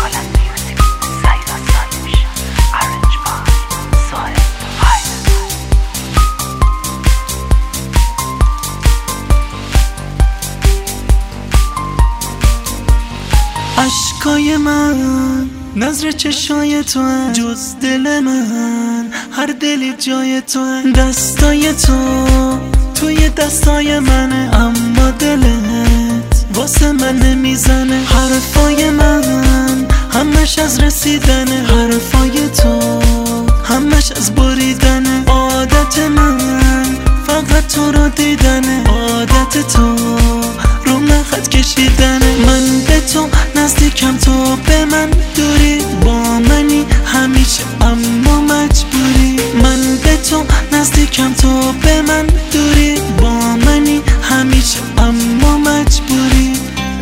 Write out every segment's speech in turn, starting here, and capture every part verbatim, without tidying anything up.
اشکای من نظر چشای تو هن، جز دل من هر دلی جای تو هن. دستای تو توی دستای منه، اما دلت واسه من نمیزنه. حرفای من همش از رسیدنه، حرفای تو همش از بریدنه. عادت من فقط تو رو دیدنه، عادت تو رو من خط کشیدنه. من به تو نزدیکم، تو به من دوری، با منی همیشه اما مجبوری. من به تو نزدیکم، تو به من دوری، با منی همیشه اما مجبوری.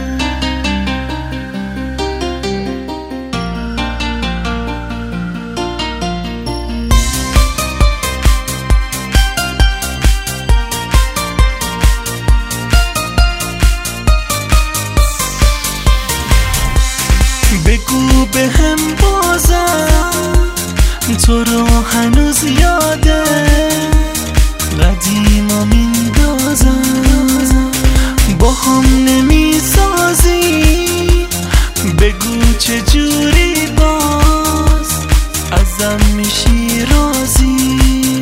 بگو به هم بازم تو رو هنوز یاده، قدیما میندازم با هم نمیسازی. بگو چجوری باز ازم میشی راضی.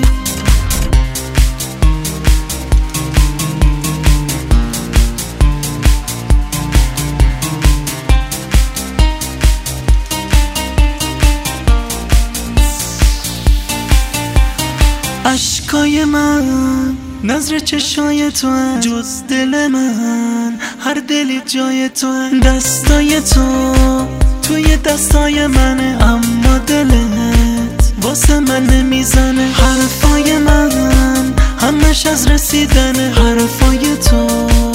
اشکای من نظر چشای تو هن، جز دل من هر دلی جای تو هن. دستای تو توی دستای منه، اما دلت واسه من نمیزنه. حرفای من همش از رسیدنه، حرفای تو